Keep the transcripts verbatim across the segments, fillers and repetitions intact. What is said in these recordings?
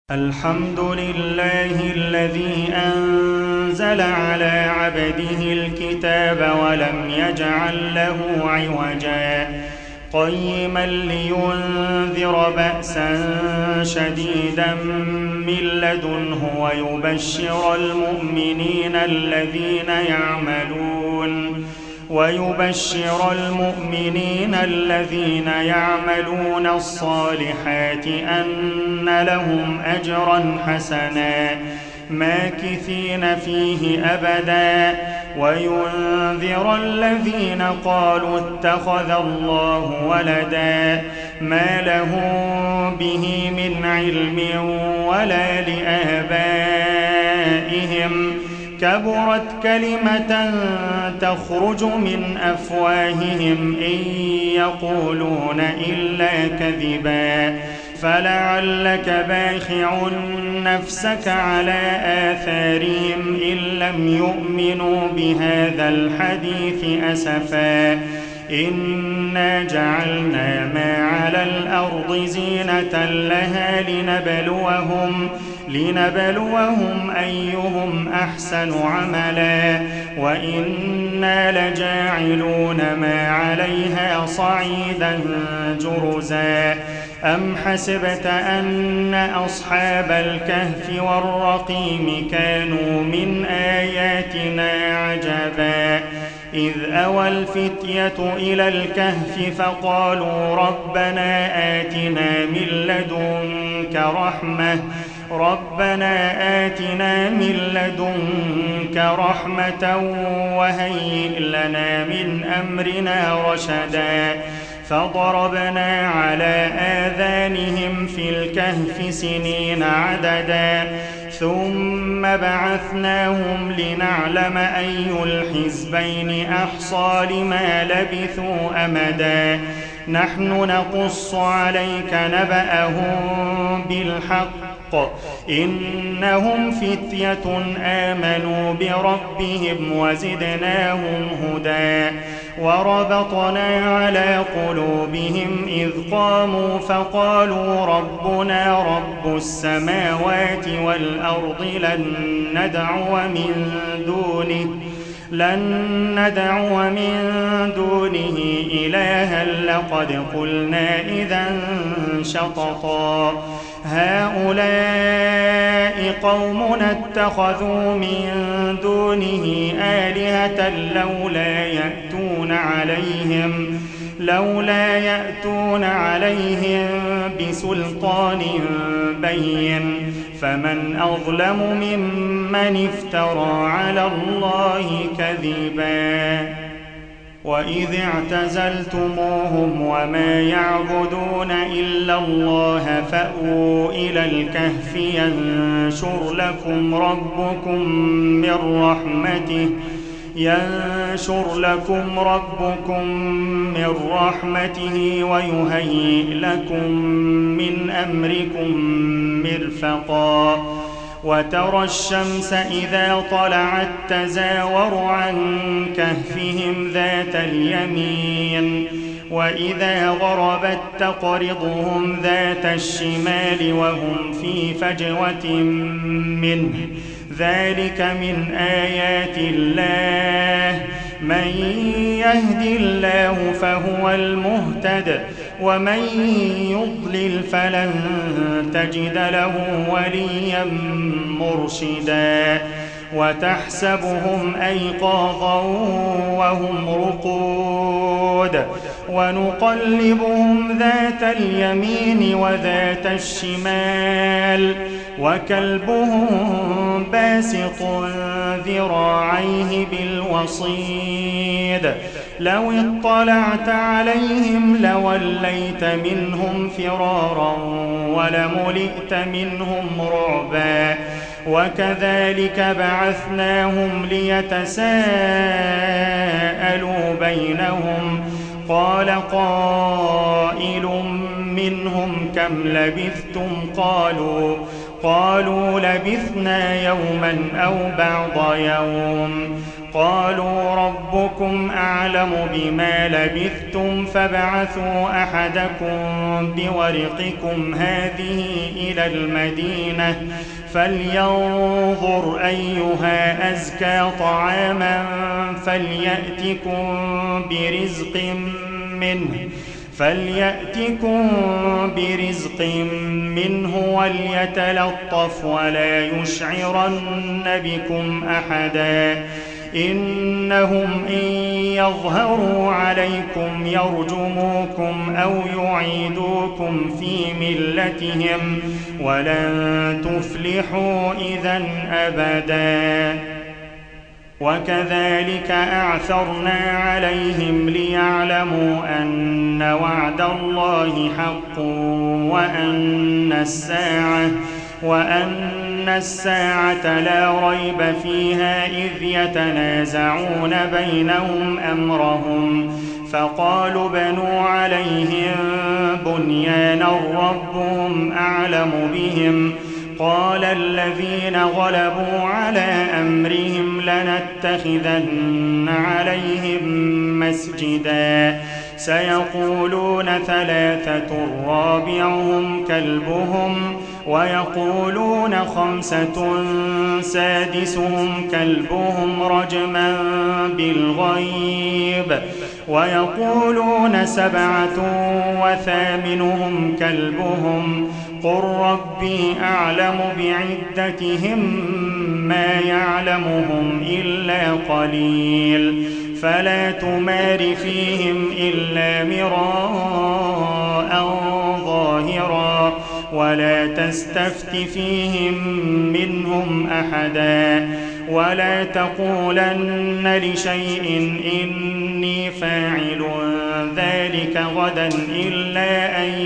الحمد لله الذي أنزل على عبده الكتاب ولم يجعل له عوجا قيما لينذر بأسا شديدا من لدنه ويبشر المؤمنين الذين يعملون ويبشر المؤمنين الذين يعملون الصالحات أن لهم أجرا حسنا ماكثين فيه أبدا وينذر الذين قالوا اتخذ الله ولدا ما لهم به من علم ولا لآبائهم كبرت كلمة تخرج من أفواههم إن يقولون إلا كذبا فلعلك باخع نفسك على آثارهم إن لم يؤمنوا بهذا الحديث أسفا إنا جعلنا ما على الأرض زينة لها لنبلوهم لنبلوهم أيهم أحسن عملا وإنا لجاعلون ما عليها صعيدا جرزا أم حسبت أن أصحاب الكهف والرقيم كانوا من آياتنا عجبا إذ أوى الفتية إلى الكهف فقالوا ربنا آتنا من لدنك رحمة ربنا آتنا من لدنك رحمة وهيئ لنا من أمرنا رشدا فضربنا على آذانهم في الكهف سنين عددا ثم بعثناهم لنعلم أي الحزبين أحصى لما لبثوا أمدا نحن نقص عليك نبأهم بالحق إنهم فتية آمنوا بربهم وزدناهم هدى وربطنا على قلوبهم إذ قاموا فقالوا ربنا رب السماوات والأرض لن ندعو من دونه لن ندعو من دونه إلها لقد قلنا إذا شططا هؤلاء قومنا اتخذوا من دونه آلهة لولا يأتون عليهم لولا يأتون عليهم بسلطان بين فمن أظلم ممن افترى على الله كذبا وإذ اعتزلتموهم وما يعبدون إلا الله فأووا إلى الكهف ينشر لكم ربكم من رحمته ينشر لكم ربكم من رحمته ويهيئ لكم من أمركم مرفقا وترى الشمس إذا طلعت تزاور عن كهفهم ذات اليمين وإذا غربت تقرضهم ذات الشمال وهم في فجوة منه ذلك من آيات الله من يهد الله فهو المهتد ومن يضلل فلن تجد له وليا مرشدا وتحسبهم أيقاظا وهم رقود ونقلبهم ذات اليمين وذات الشمال وكلبهم باسط ذراعيه بالوصيد لو اطلعت عليهم لوليت منهم فرارا ولملئت منهم رعبا وكذلك بعثناهم ليتساءلوا بينهم قال قائل منهم كم لبثتم قالوا قالوا لبثنا يوما أو بعض يوم قالوا ربكم أعلم بما لبثتم فابعثوا أحدكم بورقكم هذه إلى المدينة فلينظر أيها أزكى طعاما فليأتكم برزق منه فليأتكم برزق منه وليتلطف ولا يشعرن بكم أحدا إنهم إن يظهروا عليكم يرجموكم أو يعيدوكم في ملتهم ولن تفلحوا إذا أبدا وكذلك أعثرنا عليهم ليعلموا أن وعد الله حق وأن الساعة وأن الساعة لا ريب فيها إذ يتنازعون بينهم أمرهم فقالوا بنوا عليهم بنيانا ربهم أعلم بهم قال الذين غلبوا على أمرهم لنتخذن عليهم مسجدا سيقولون ثلاثة رابعهم كلبهم ويقولون خمسة سادسهم كلبهم رجما بالغيب ويقولون سبعة وثامنهم كلبهم قل ربي أعلم بعدتهم ما يعلمهم إلا قليل فلا تمار فيهم إلا مراء ظاهرا ولا تستفت فيهم منهم أحدا ولا تقولن لشيء إني فاعل ذلك غدا إلا أن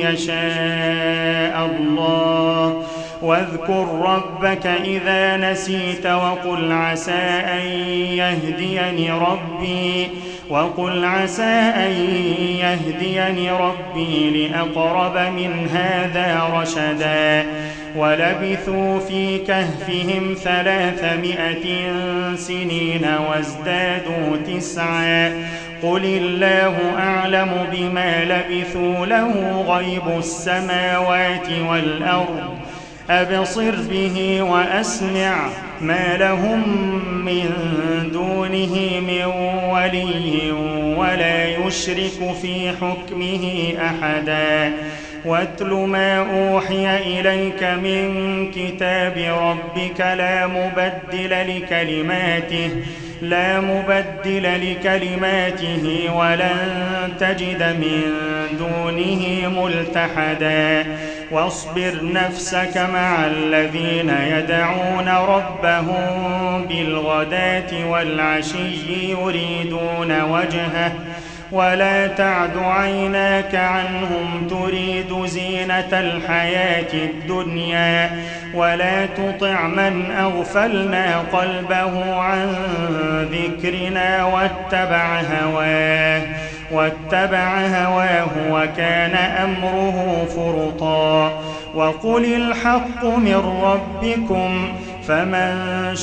يشاء الله واذكر ربك إذا نسيت وقل عسى أن يهديني ربي وقل عسى أن يهديني ربي لأقرب من هذا رشدا ولبثوا في كهفهم ثلاثمائة سنين وازدادوا تسعا قل الله أعلم بما لبثوا له غيب السماوات والأرض أبصر به وأسمع ما لهم من دونه من ولي ولا يشرك في حكمه أحدا واتل ما أوحي إليك من كتاب ربك لا مبدل لكلماته لا مبدل لكلماته ولن تجد من دونه ملتحدا واصبر نفسك مع الذين يدعون ربهم بالغداة والعشي يريدون وجهه ولا تعد عيناك عنهم تريد زينة الحياة الدنيا ولا تطع من أغفلنا قلبه عن ذكرنا واتبع هواه واتبع هواه وكان أمره فرطا وقل الحق من ربكم فمن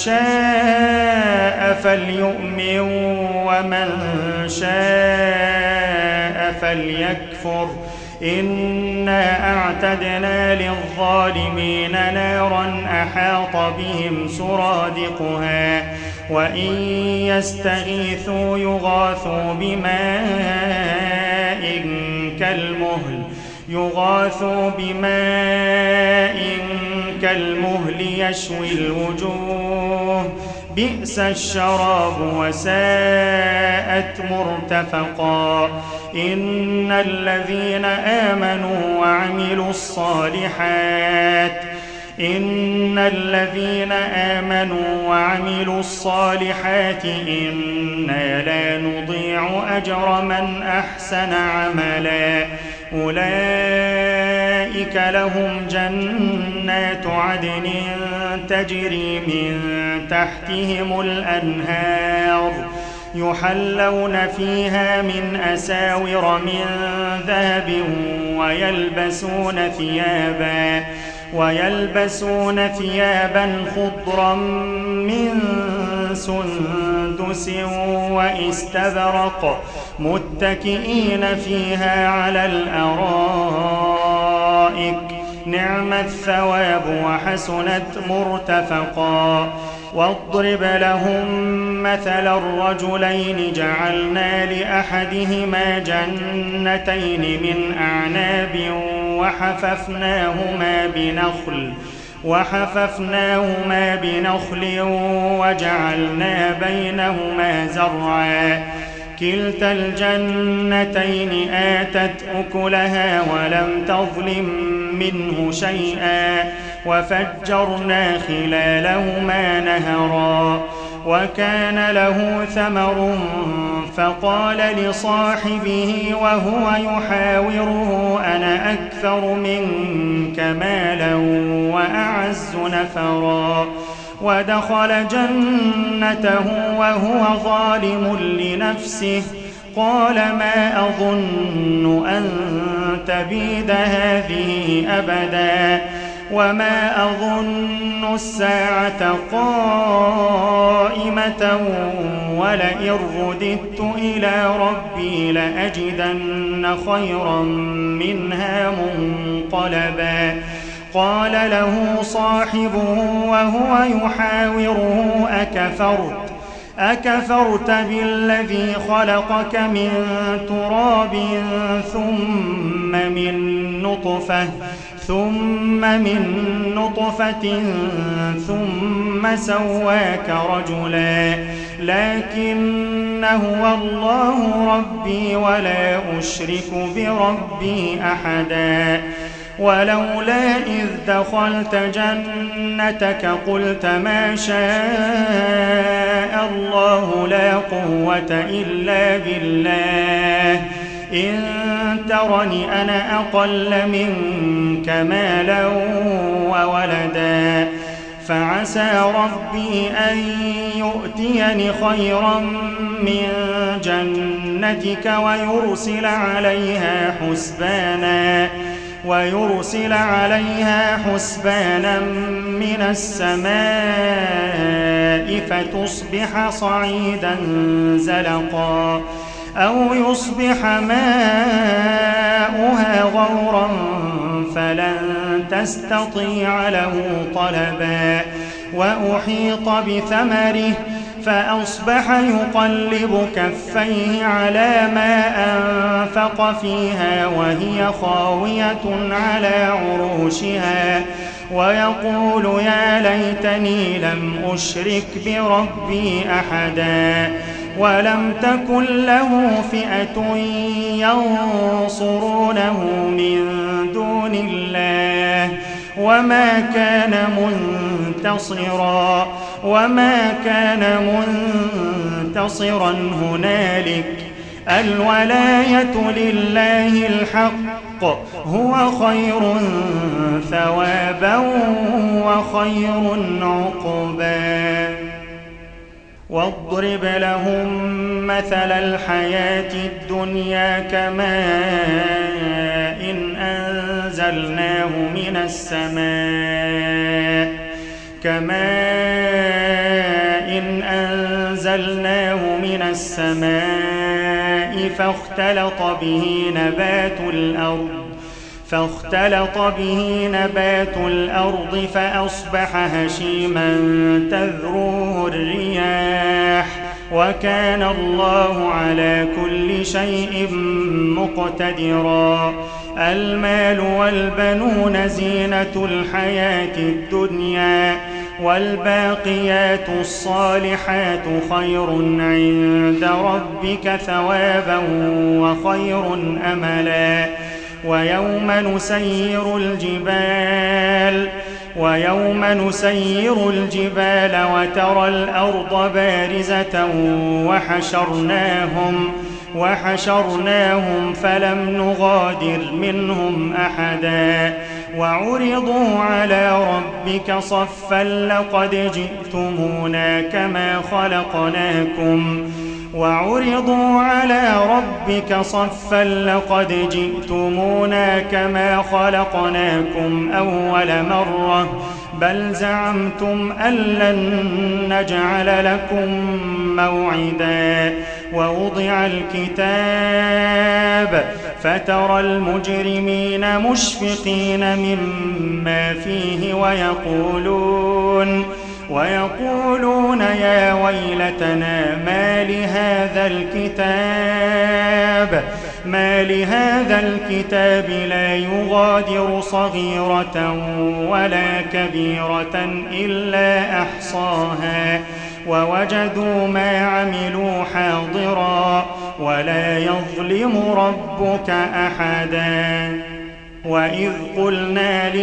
شاء فليؤمن ومن شاء فليكفر إنا أعتدنا للظالمين نارا أحاط بهم سرادقها وإن يستغيثوا يغاثوا بماء كالمهل يغاثوا بماء كالمهل يشوي الوجوه بئس الشراب وساءت مرتفقا إن الذين آمنوا وعملوا الصالحات إن الذين آمنوا وعملوا الصالحات إنا لا نضيع أجر من أحسن عملا أولئك لهم جنات عدن تجري من تحتهم الأنهار يحلون فيها من أساور من ذهب ويلبسون ثيابا ويلبسون ثيابا خضرا من سندس وإستبرق متكئين فيها على الأرائك نعم الثواب وحسنت مرتفقا. واضرب لهم مثل الرجلين جعلنا لأحدهما جنتين من أعناب وحففناهما بنخل وحففناهما بنخل وجعلنا بينهما زرعا كلتا الجنتين آتت أكلها ولم تظلم منه شيئا وفجرنا خلالهما نهرا. وكان له ثمر فقال لصاحبه وهو يحاوره أنا أكثر منك مالا وأعز نفرا. ودخل جنته وهو ظالم لنفسه قال ما أظن أن تبيد هذه أبدا وما أظن الساعة قائمة ولئن رددت إلى ربي لأجدن خيرا منها منقلبا. قال له صاحبه وهو يحاوره أكفرت أكفرت بالذي خلقك من تراب ثم من نطفة ثم من نطفة ثم سواك رجلا لكن هو الله ربي ولا أشرك بربي أحدا. ولولا إذ دخلت جنتك قلت ما شاء الله لا قوة إلا بالله إن ترني أنا أقل منك مالا وولدا فعسى ربي أن يؤتيني خيرا من جنتك ويرسل عليها حسبانا ويرسل عليها حسبانا من السماء فتصبح صعيدا زلقا أو يصبح ماؤها غورا فلن تستطيع له طلبا. وأحيط بثمره فأصبح يقلب كفيه على ما أنفق فيها وهي خاوية على عروشها ويقول يا ليتني لم أشرك بربي أحدا. ولم تكن له فئة ينصرونه من دون الله وما كان منتصرا وما كان منتصرا هنالك الولاية لله الحق هو خير ثوابا وخير عقبا. واضرب لهم مثل الحياة الدنيا كماء إن أنزلناه من السماء كماء إن أنزلناه من السماء فاختلط به نبات الأرض فاختلط به نبات الأرض فأصبح هشيما تذروه الرياح وكان الله على كل شيء مقتدرا. المال والبنون زينة الحياة الدنيا والباقيات الصالحات خير عند ربك ثوابا وخير أملا. ويوم نسير الجبال ويوم نسير الجبال وترى الأرض بارزة وحشرناهم وحشرناهم فلم نغادر منهم أحدا. وعرضوا على ربك صفا لقد جئتمونا كما خلقناكم وعرضوا على ربك صفا لقد جئتمونا كما خلقناكم أول مرة بل زعمتم أن لن نجعل لكم موعدا ووضع الكتاب فترى المجرمين مشفقين مما فيه ويقولون ويقولون يا ويلتنا ما لهذا الكتاب ما لهذا الكتاب لا يغادر صغيرة ولا كبيرة إلا أحصاها ووجدوا ما عملوا حاضرا ولا يظلم ربك أحدا وإذ قلنا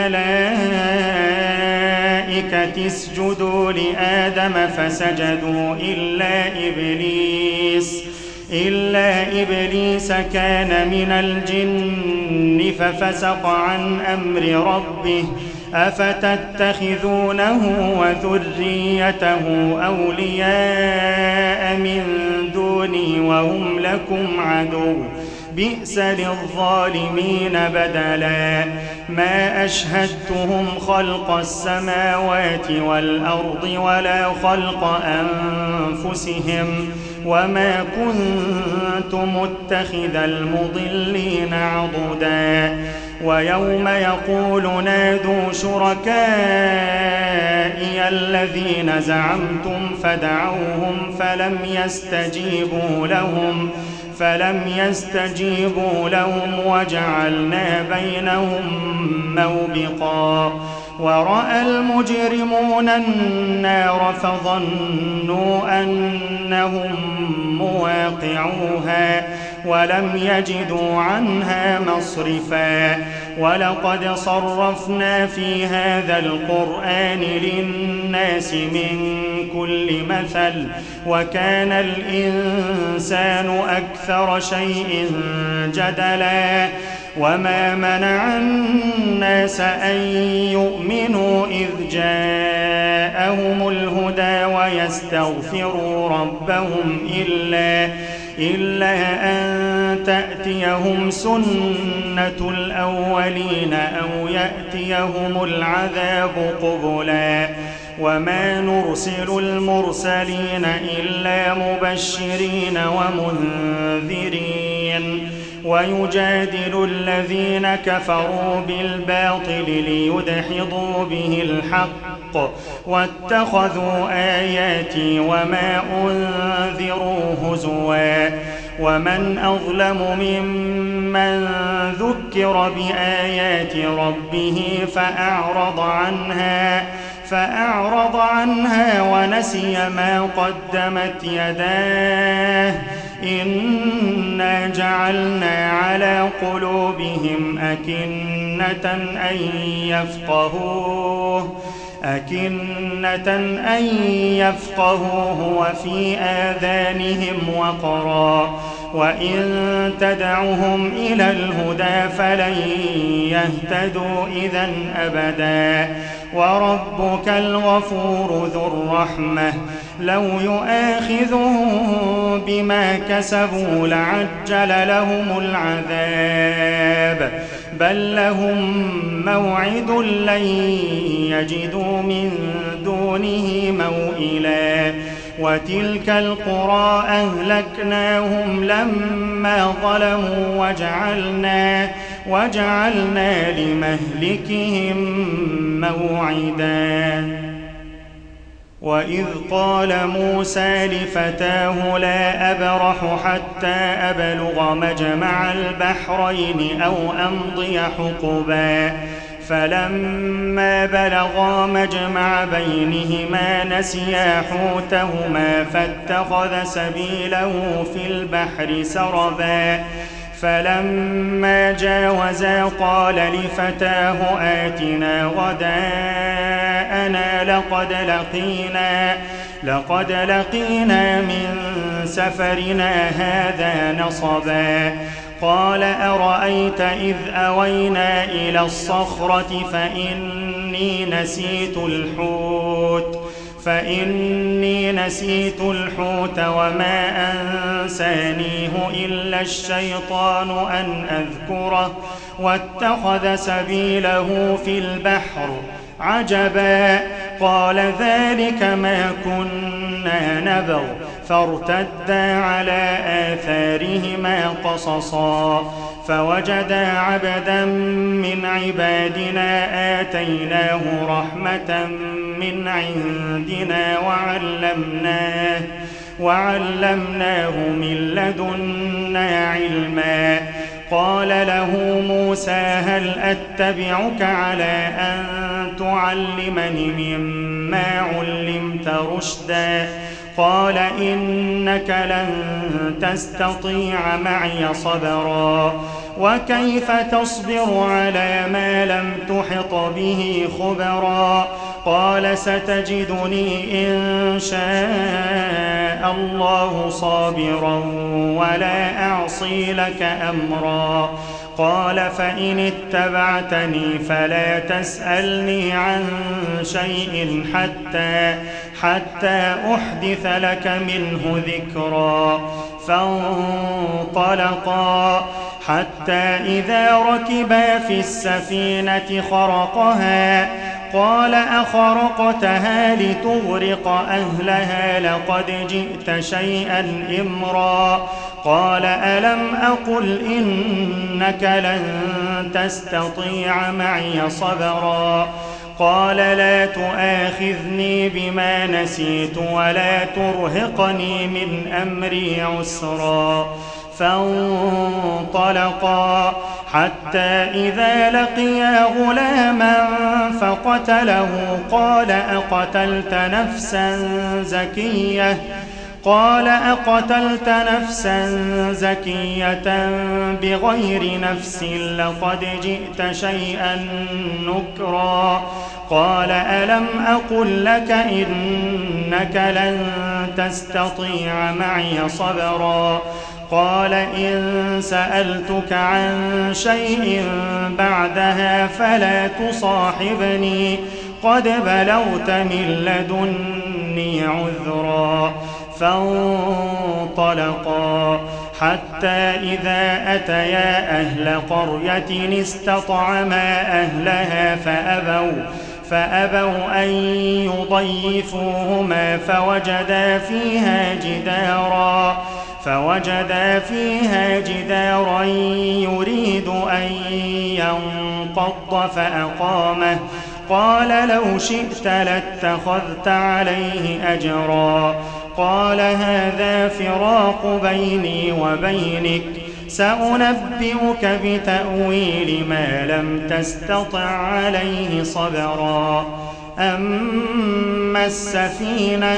للملائكة اسجدوا لآدم فسجدوا إلا إبليس إلا إبليس كان من الجن ففسق عن أمر ربه أفتتخذونه وذريته أولياء من دوني وهم لكم عدو بئس للظالمين بدلا ما أشهدتهم خلق السماوات والأرض ولا خلق أنفسهم وما كنت متخذ المضلين عضدا ويوم يقول نادوا شركائي الذين زعمتم فدعوهم فلم يستجيبوا لهم فلم يستجيبوا لهم وجعلنا بينهم موبقا ورأى المجرمون النار فظنوا أنهم مواقعوها ولم يجدوا عنها مصرفا ولقد صرفنا في هذا القرآن للناس من كل مثل وكان الإنسان أكثر شيء جدلا وما منع الناس أن يؤمنوا إذ جاءهم الهدى ويستغفروا ربهم إلا إلا أن تأتيهم سنة الأولين أو يأتيهم العذاب قبلا وما نرسل المرسلين إلا مبشرين ومنذرين ويجادل الذين كفروا بالباطل ليدحضوا به الحق واتخذوا آياتي وما أنذروا هزوا ومن أظلم ممن ذكر بآيات ربه فأعرض عنها فأعرض عنها ونسي ما قدمت يداه إنا جعلنا على قلوبهم أكنة أن يفقهوه أكنة أن يفقهوه وفي آذانهم وقرا وإن تدعهم إلى الهدى فلن يهتدوا إذا أبدا وربك الغفور ذو الرحمة لو يؤاخذهم بما كسبوا لعجل لهم العذاب بل لهم موعد لن يجدوا من دونه موئلا وتلك القرى أهلكناهم لما ظلموا وجعلنا وجعلنا لمهلكهم موعدا وإذ قال موسى لفتاه لا أبرح حتى أبلغ مجمع البحرين أو أمضي حقبا فلما بلغا مجمع بينهما نسيا حوتهما فاتخذ سبيله في البحر سربا فلما جاوزا قال لفتاه آتنا غداءنا لقد لقينا لقد لقينا من سفرنا هذا نصبا قال أرأيت إذ أوينا إلى الصخرة فإني نسيت الحوت فإني نسيت الحوت وما أنسانيه إلا الشيطان أن أذكره واتخذ سبيله في البحر عجبا قال ذلك ما كنا نبغ فارتدا على آثارهما قصصا فوجدا عبدا من عبادنا آتيناه رحمة من عندنا وعلمناه وعلمناه من لدنا علما قال له موسى هل أتبعك على أن تعلمني مما علمت رشدا قال إنك لن تستطيع معي صبرا وكيف تصبر على ما لم تحط به خبرا قال ستجدني إن شاء الله صابرا ولا أعصي لك أمرا قال فإن اتبعتني فلا تسألني عن شيء حتى حتى أحدث لك منه ذكرا فانطلقا حتى إذا ركبا في السفينة خرقها قال أخرقتها لتغرق أهلها لقد جئت شيئا إمرا قال ألم أقل إنك لن تستطيع معي صبرا قال لا تؤاخذني بما نسيت ولا ترهقني من أمري عسرا فانطلقا حتى إذا لقيا غلاما فقتله قال أقتلت نفسا زكية قال أقتلت نفسا زكية بغير نفس لقد جئت شيئا نكرا قال ألم أقل لك إنك لن تستطيع معي صبرا قال إن سألتك عن شيء بعدها فلا تصاحبني قد بلغت من لدني عذرا فانطلقا حتى إذا أتيا أهل قرية استطعما أهلها فأبوا فأبوا أن يضيفوهما فوجدا فيها جدارا فوجدا فيها جدارا يريد أن ينقض فأقامه قال لو شئت لاتخذت عليه أجرا قال هذا فراق بيني وبينك سأنبئك بتأويل ما لم تستطع عليه صبرا أما السفينة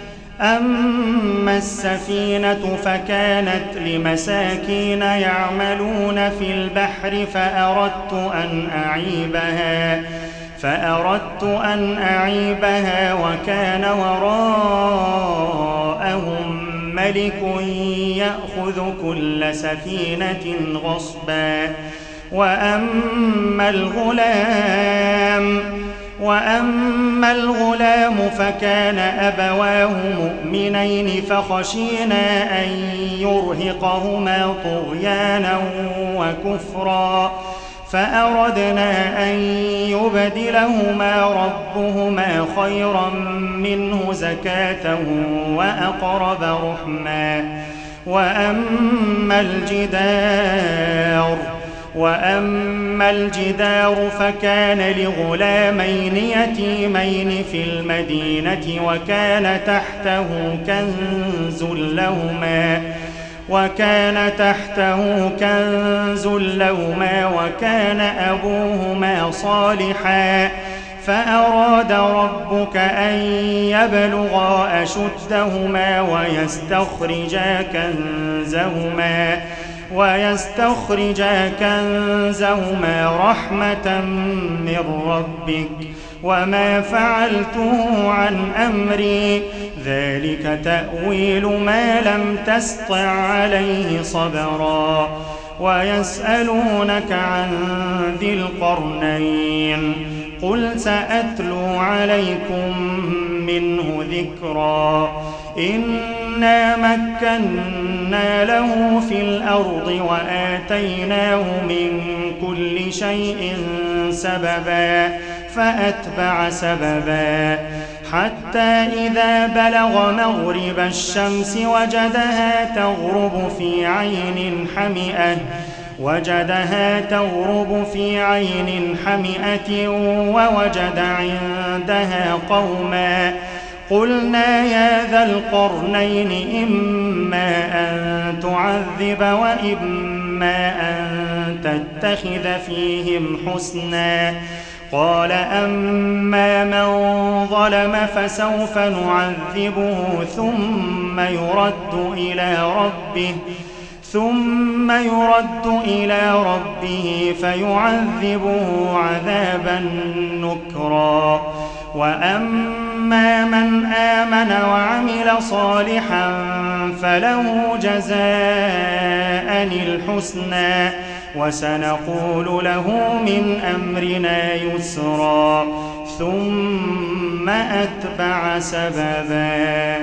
أما السفينة فكانت لمساكين يعملون في البحر فأردت أن أعيبها فأردت أن أعيبها وكان وراءهم ملك يأخذ كل سفينة غصبا وأما الغلام وأما الغلام فكان أبواه مؤمنين فخشينا أن يرهقهما طغيانا وكفرا فأردنا أن يبدلهما ربهما خيرا منه زكاة وأقرب رحما وأما الجدار وأما الجدار فكان لغلامين يتيمين في المدينة وكان تحته كنز لهما وكان تحته كنز لهما وكان أبوهما صالحا فأراد ربك أن يبلغا أشدهما ويستخرجا كنزهما ويستخرجا كنزهما رحمة من ربك وما فعلته عن أمري ذلك تأويل ما لم تسطع عليه صبرا ويسألونك عن ذي القرنين قل سأتلو عليكم منه ذكرا إنا مكنا له في الأرض وآتيناه من كل شيء سببا فأتبع سببا حتى إذا بلغ مغرب الشمس وجدها تغرب في عين حمئة وجدها تغرب في عين حمئة ووجد عندها قوما قلنا يا ذا القرنين إما أن تعذب وإما أن تتخذ فيهم حسنا قال أما من ظلم فسوف نعذبه ثم يرد إلى ربه ثم يرد إلى ربه فيعذبه عذابا نكرا وأما من آمن وعمل صالحا فله جزاء الحسنى وسنقول له من أمرنا يسرا ثم أتبع سببا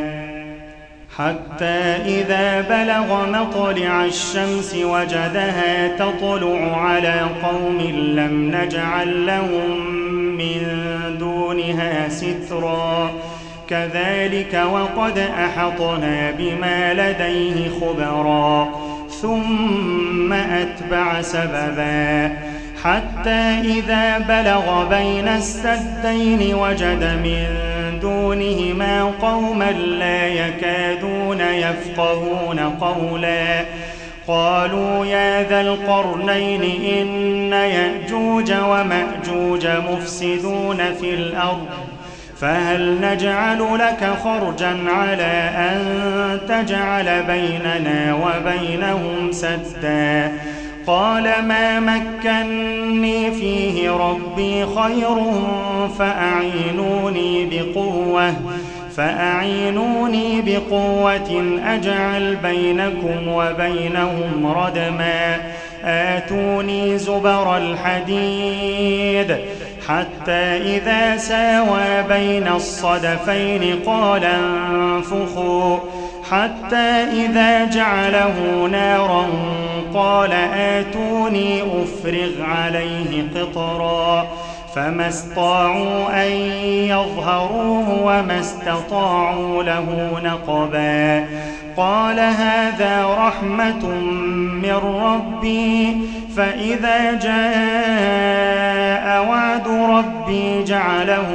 حتى إذا بلغ مطلع الشمس وجدها تطلع على قوم لم نجعل لهم من دونها سترا كذلك وقد أحطنا بما لديه خبرا ثم أتبع سببا حتى إذا بلغ بين السدين وجد من دونهما قوما لا يكادون يفقهون قولا قالوا يا ذا القرنين إن يأجوج ومأجوج مفسدون في الأرض فهل نجعل لك خرجا على أن تجعل بيننا وبينهم سدا قال ما مكني فيه ربي خير فأعينوني بقوة فأعينوني بقوة أجعل بينكم وبينهم ردما آتوني زبر الحديد حتى إذا ساوى بين الصدفين قال انفخوا حتى إذا جعله نارا قال آتوني أفرغ عليه قطرا فما استطاعوا أن يظهروه وما استطاعوا له نقبا قال هذا رحمة من ربي فإذا جاء وعد ربي جعله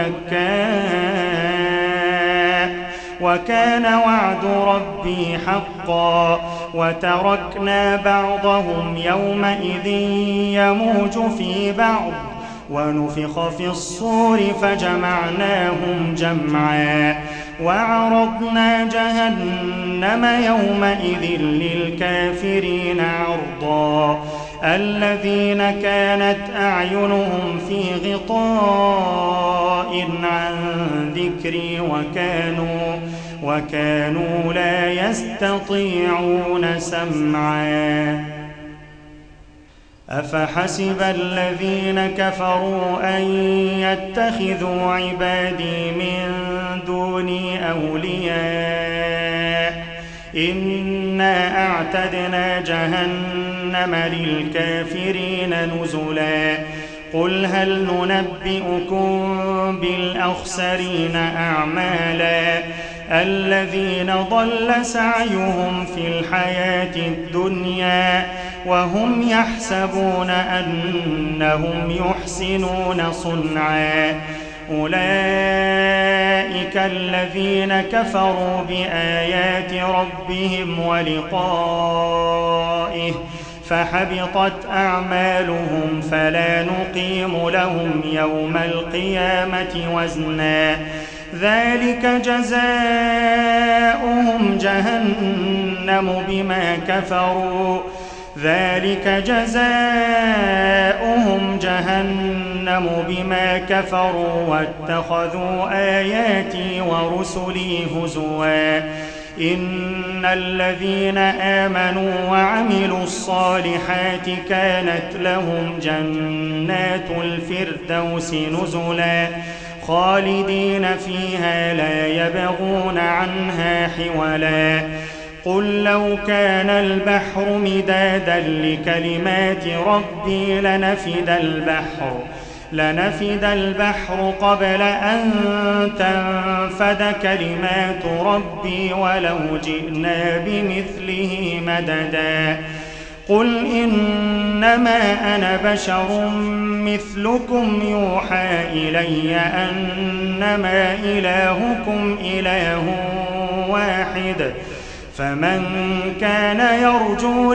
دكاء وكان وعد ربي حقا وتركنا بعضهم يومئذ يموج في بعض ونفخ في الصور فجمعناهم جمعا وعرضنا جهنم يومئذ للكافرين عرضا الذين كانت أعينهم في غطاء عن ذكري وكانوا وكانوا لا يستطيعون سمعا أفحسب الذين كفروا أن يتخذوا عبادي من دوني أولياء إنا أعتدنا جهنم للكافرين نزلا قل هل ننبئكم بالأخسرين أعمالا الذين ضل سعيهم في الحياة الدنيا وهم يحسبون أنهم يحسنون صنعا أولئك الذين كفروا بآيات ربهم ولقائه فحبطت أعمالهم فلا نقيم لهم يوم القيامة وزنا ذلك جزاؤهم جهنم بما كفروا ذلك جزاؤهم جهنم بما كفروا واتخذوا آياتي ورسلي هزوا إن الذين آمنوا وعملوا الصالحات كانت لهم جنات الفردوس نزلا خالدين فيها لا يبغون عنها حولا قل لو كان البحر مدادا لكلمات ربي لنفد البحر لنفد البحر قبل أن تنفد كلمات ربي ولو جئنا بمثله مددا قل إنما أنا بشر مثلكم يوحى إلي أنما إلهكم إله واحد فمن كان يرجو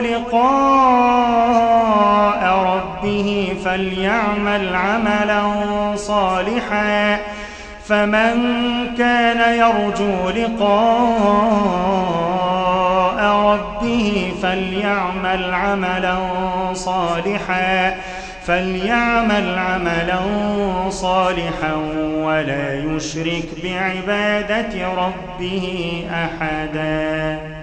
لقاء ربه فليعمل عملا صالحا فمن كان يرجو لقاء ربه فليعمل عملا صالحا فليعمل عملا صالحا ولا يشرك بعبادة ربه أحدا.